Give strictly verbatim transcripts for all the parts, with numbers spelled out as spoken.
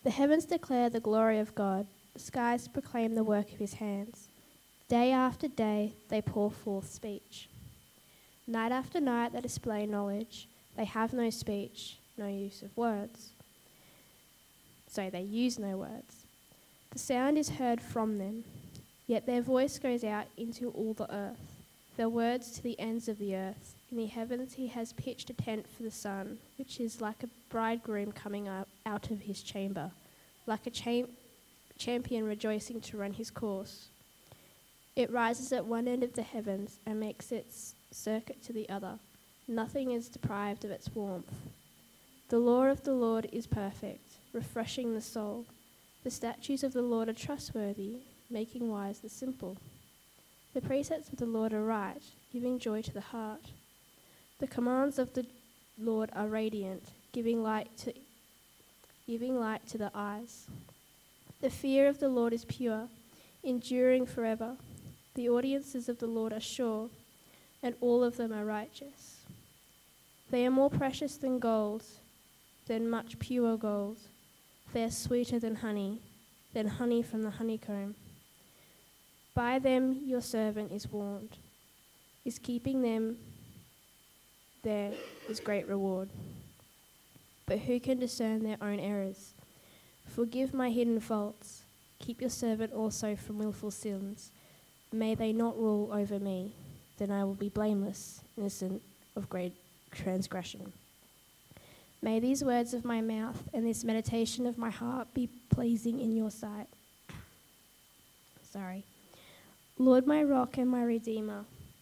The heavens declare the glory of God. The skies proclaim the work of his hands. Day after day they pour forth speech. Night after night they display knowledge. They have no speech, no use of words. So they use no words. The sound is heard from them, yet their voice goes out into all the earth, their words to the ends of the earth. In the heavens he has pitched a tent for the sun, which is like a bridegroom coming up out of his chamber, like a cha- champion rejoicing to run his course. It rises at one end of the heavens and makes its circuit to the other. Nothing is deprived of its warmth. The law of the Lord is perfect, refreshing the soul. The statutes of the Lord are trustworthy, making wise the simple. The precepts of the Lord are right, giving joy to the heart. The commands of the Lord are radiant, giving light to giving light to the eyes. The fear of the Lord is pure, enduring forever. The ordinances of the Lord are sure, and all of them are righteous. They are more precious than gold, than much pure gold. They are sweeter than honey, than honey from the honeycomb. By them your servant is warned. Is keeping them there is great reward. But who can discern their own errors? Forgive my hidden faults. Keep your servant also from willful sins. May they not rule over me. Then I will be blameless, innocent of great transgression. May these words of my mouth and this meditation of my heart be pleasing in your sight. Sorry. Lord, my rock and my redeemer.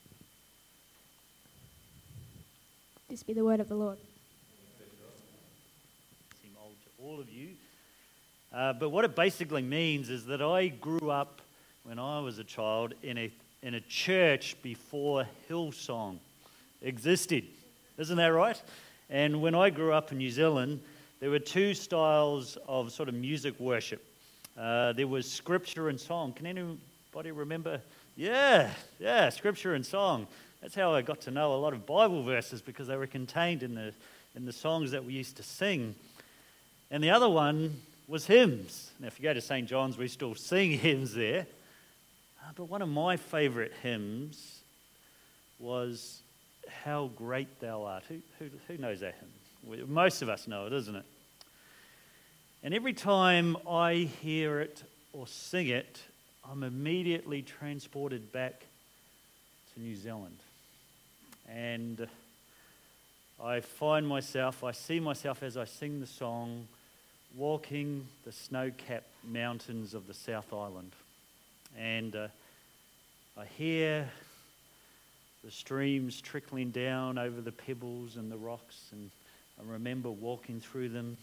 This be the word of the Lord. Seem old to all of you. Uh, but what it basically means is that I grew up when I was a child in a in a church before Hillsong existed. Isn't that right? And when I grew up in New Zealand, there were two styles of sort of music worship. Uh, there was scripture and song. Can anybody remember? Yeah, yeah, scripture and song. That's how I got to know a lot of Bible verses, because they were contained in the in the songs that we used to sing. And the other one was hymns. Now, if you go to Saint John's, we still sing hymns there. Uh, but one of my favourite hymns was How Great Thou Art. Who, who, who knows that hymn? We, most of us know it, isn't it? And every time I hear it or sing it, I'm immediately transported back to New Zealand. And I find myself, I see myself as I sing the song, walking the snow-capped mountains of the South Island. And uh, I hear the streams trickling down over the pebbles and the rocks, and I remember walking through them.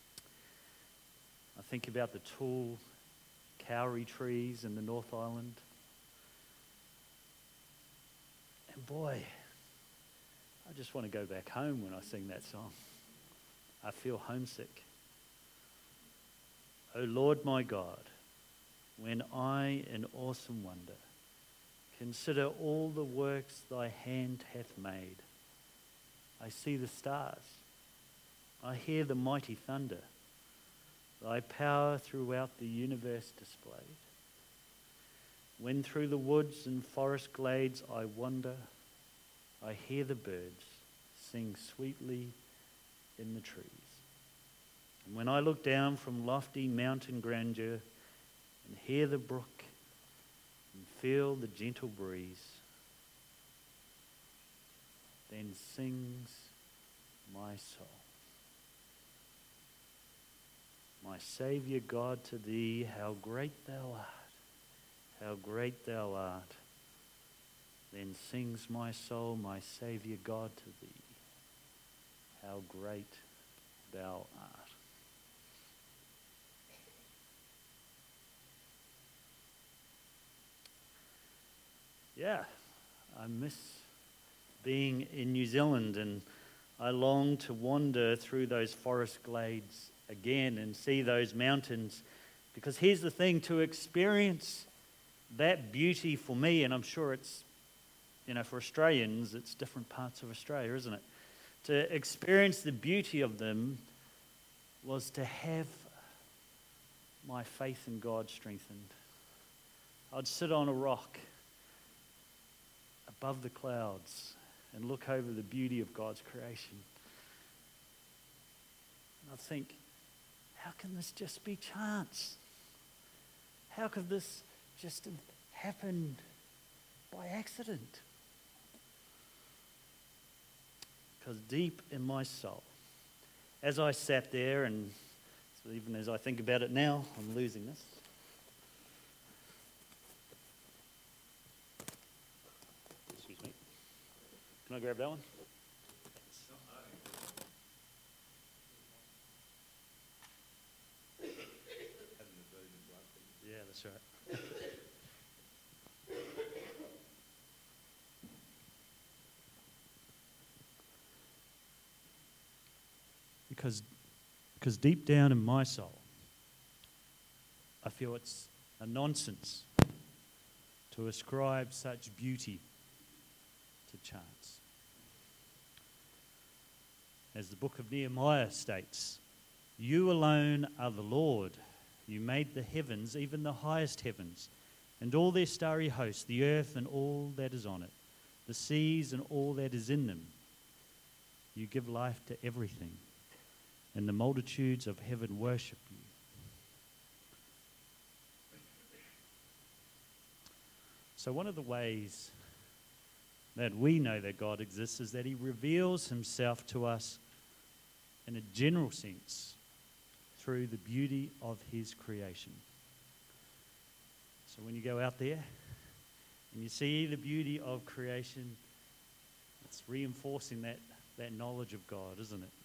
I think about the tall kauri trees in the North Island. And boy, I just want to go back home when I sing that song. I feel homesick. O Lord my God, when I in awesome wonder consider all the works thy hand hath made, I see the stars, I hear the mighty thunder, thy power throughout the universe displayed. When through the woods and forest glades I wander, I hear the birds sing sweetly in the trees. And when I look down from lofty mountain grandeur and hear the brook and feel the gentle breeze, then sings my soul. My Saviour God, to thee, how great thou art, how great thou art. Then sings my soul, my Saviour God, to thee, how great thou art. Yeah, I miss being in New Zealand, and I long to wander through those forest glades again and see those mountains, because here's the thing, to experience that beauty for me, and I'm sure it's, you know, for Australians, it's different parts of Australia, isn't it? To experience the beauty of them was to have my faith in God strengthened. I'd sit on a rock above the clouds and look over the beauty of God's creation. And I'd think, how can this just be chance? How could this just have happened by accident? Because deep in my soul, as I sat there, and so even as I think about it now, I'm losing this. Excuse me. Can I grab that one? Yeah, that's right. Because, because deep down in my soul, I feel it's a nonsense to ascribe such beauty to chance. As the book of Nehemiah states, you alone are the Lord. You made the heavens, even the highest heavens, and all their starry hosts, the earth and all that is on it, the seas and all that is in them. You give life to everything, and the multitudes of heaven worship you. So one of the ways that we know that God exists is that he reveals himself to us in a general sense through the beauty of his creation. So when you go out there and you see the beauty of creation, it's reinforcing that, that knowledge of God, isn't it?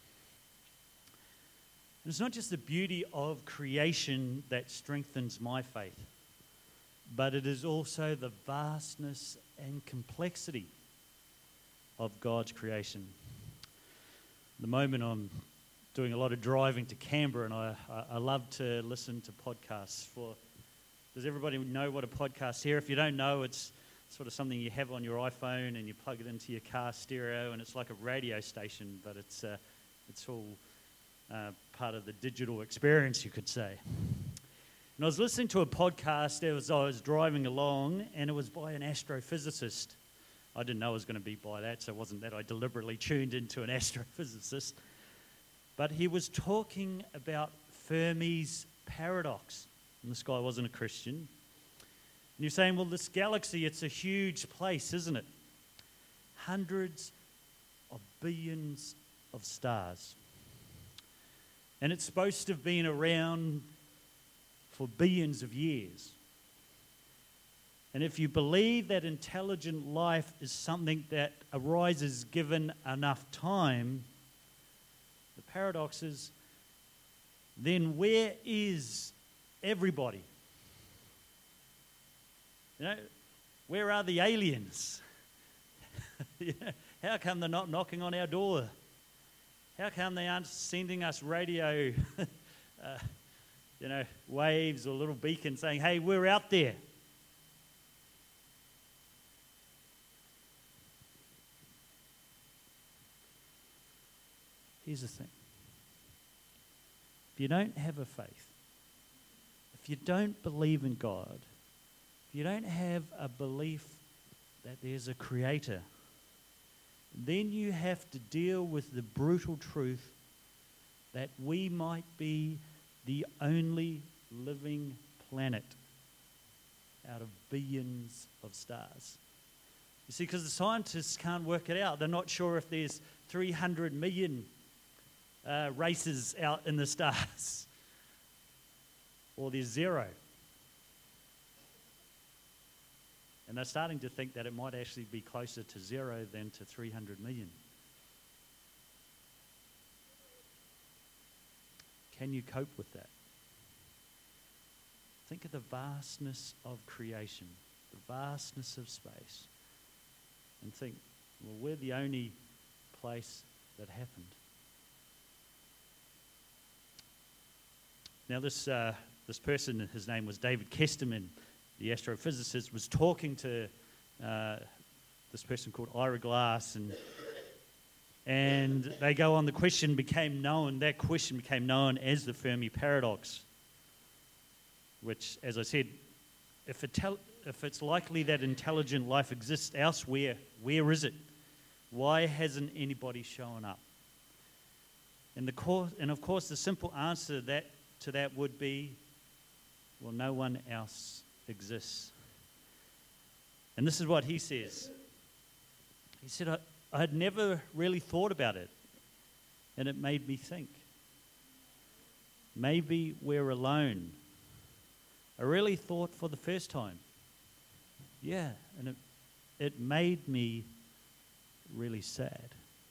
And it's not just the beauty of creation that strengthens my faith, but it is also the vastness and complexity of God's creation. At the moment I'm doing a lot of driving to Canberra, and I, I, I love to listen to podcasts. For does everybody know what a podcast here? If you don't know, it's sort of something you have on your iPhone and you plug it into your car stereo, and it's like a radio station, but it's uh, it's all uh, part of the digital experience, you could say. And I was listening to a podcast as I was driving along, and it was by an astrophysicist. I didn't know it was going to be by that, so it wasn't that I deliberately tuned into an astrophysicist. But he was talking about Fermi's paradox. And this guy wasn't a Christian. And you're saying, well, this galaxy, it's a huge place, isn't it? Hundreds of billions of stars. And it's supposed to have been around for billions of years. And if you believe that intelligent life is something that arises given enough time, the paradox is, then where is everybody? You know, where are the aliens? You know, how come they're not knocking on our door? How come they aren't sending us radio, uh, you know, waves or little beacons saying, hey, we're out there? Here's the thing. If you don't have a faith, if you don't believe in God, if you don't have a belief that there's a creator, then you have to deal with the brutal truth that we might be the only living planet out of billions of stars. You see, because the scientists can't work it out. They're not sure if there's three hundred million uh, races out in the stars or there's zero. And they're starting to think that it might actually be closer to zero than to three hundred million. Can you cope with that? Think of the vastness of creation, the vastness of space, and think, well, we're the only place that happened. Now this uh, this person, his name was David Kesterman, the astrophysicist, was talking to uh, this person called Ira Glass, and and they go on, the question became known, that question became known as the Fermi paradox. which, as I said, if, it tel- if it's likely that intelligent life exists elsewhere, where is it? Why hasn't anybody shown up? And, the course, and of course, the simple answer that, to that would be, well, no one else exists. And this is what he says. He said, I, I had never really thought about it, and it made me think. Maybe we're alone. I really thought for the first time. Yeah, and it, it made me really sad.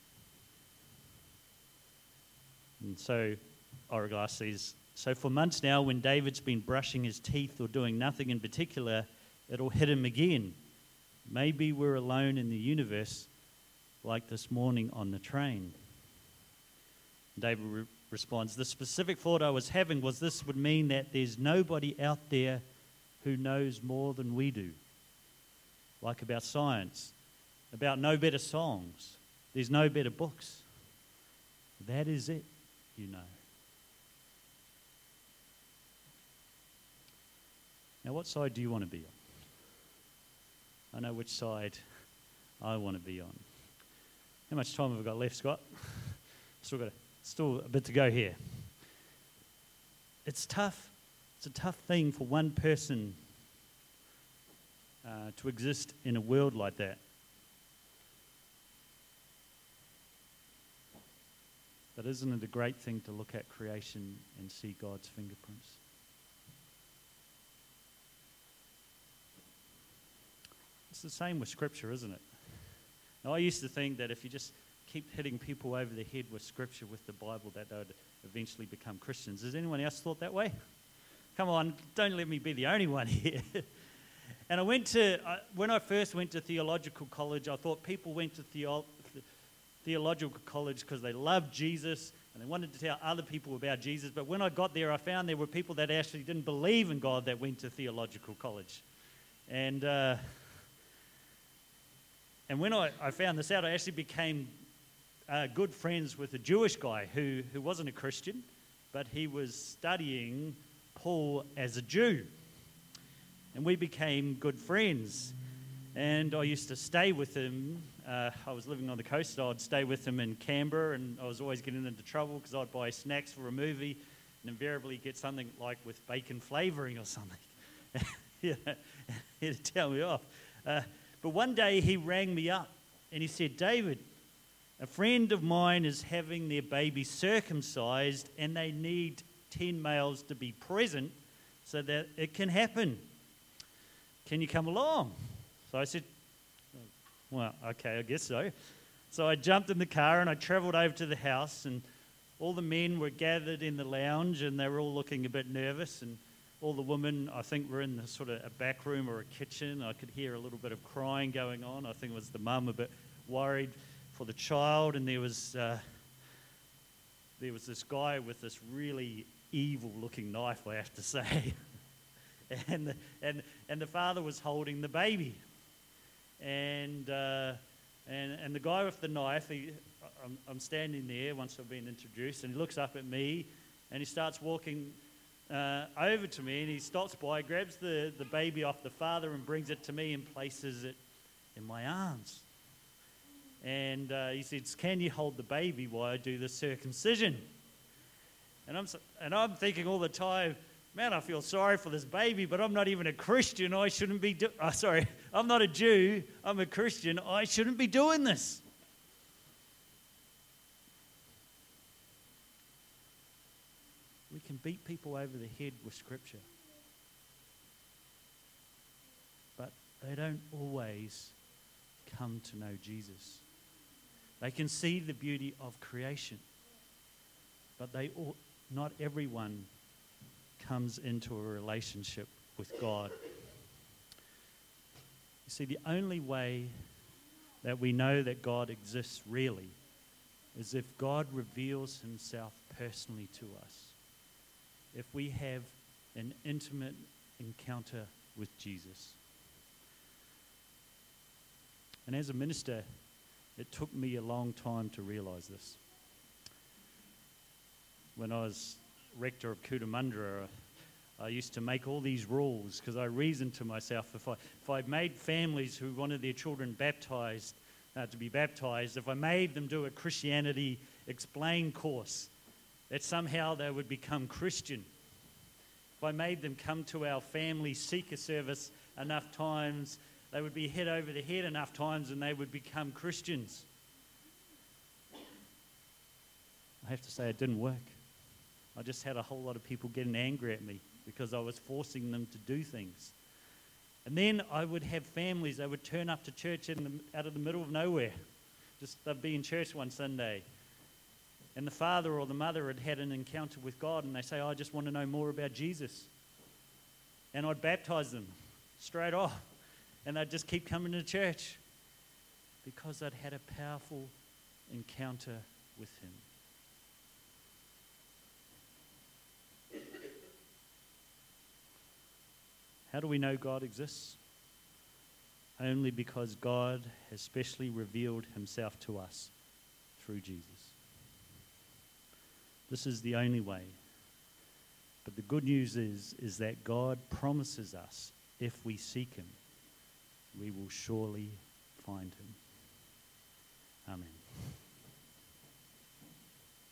And so Ira Glass says, so for months now, when David's been brushing his teeth or doing nothing in particular, it'll hit him again. Maybe we're alone in the universe, like this morning on the train. David re- responds, the specific thought I was having was this would mean that there's nobody out there who knows more than we do. Like about science, about no better songs, there's no better books. That is it, you know. Now, what side do you want to be on? I know which side I want to be on. How much time have I got left, Scott? Still got a, still a bit to go here. It's tough. It's a tough thing for one person uh, to exist in a world like that. But isn't it a great thing to look at creation and see God's fingerprints? It's the same with Scripture, isn't it? Now, I used to think that if you just keep hitting people over the head with Scripture, with the Bible, that they would eventually become Christians. Has anyone else thought that way? Come on, don't let me be the only one here. And I went to, uh, when I first went to theological college, I thought people went to theo- theological college because they loved Jesus and they wanted to tell other people about Jesus. But when I got there, I found there were people that actually didn't believe in God that went to theological college. And uh, and when I, I found this out, I actually became uh, good friends with a Jewish guy who, who wasn't a Christian, but he was studying Paul as a Jew. And we became good friends. And I used to stay with him. Uh, I was living on the coast, so I'd stay with him in Canberra, and I was always getting into trouble because I'd buy snacks for a movie and invariably get something like with bacon flavouring or something. You know, he'd tell me off. Uh, but one day he rang me up and he said, David, a friend of mine is having their baby circumcised and they need ten males to be present so that it can happen. Can you come along? So I said, well, okay, I guess so. So I jumped in the car and I travelled over to the house, and all the men were gathered in the lounge and they were all looking a bit nervous, and all the women, I think, were in the sort of a back room or a kitchen. I could hear a little bit of crying going on. I think it was the mum a bit worried for the child, and there was uh, there was this guy with this really evil-looking knife, I have to say, and the, and and the father was holding the baby. And, uh, and and the guy with the knife, he, I'm, I'm standing there once I've been introduced, and he looks up at me, and he starts walking uh, over to me, and he stops by, grabs the, the baby off the father and brings it to me and places it in my arms. And uh, he says, can you hold the baby while I do the circumcision? And I'm, and I'm thinking all the time, man, I feel sorry for this baby, but I'm not even a Christian. I shouldn't be do- oh, sorry, I'm not a Jew. I'm a Christian. I shouldn't be doing this. We can beat people over the head with Scripture, but they don't always come to know Jesus. They can see the beauty of creation, but they all, not everyone comes into a relationship with God. You see, the only way that we know that God exists really is if God reveals himself personally to us. If we have an intimate encounter with Jesus. And as a minister, it took me a long time to realize this. When I was rector of Cootamundra, I used to make all these rules because I reasoned to myself, if I, if I made families who wanted their children baptized, uh, to be baptized, if I made them do a Christianity Explained course, that somehow they would become Christian. If I made them come to our family seeker service enough times, they would be head over the head enough times and they would become Christians. I have to say it didn't work. I just had a whole lot of people getting angry at me because I was forcing them to do things. And then I would have families, they would turn up to church in the, out of the middle of nowhere. Just they'd be in church one Sunday. And the father or the mother had had an encounter with God and they say, oh, I just want to know more about Jesus. And I'd baptize them straight off. And they'd just keep coming to church because they'd had a powerful encounter with him. How do we know God exists? Only because God has specially revealed himself to us through Jesus. This is the only way. But the good news is, is that God promises us, if we seek him, we will surely find him. Amen.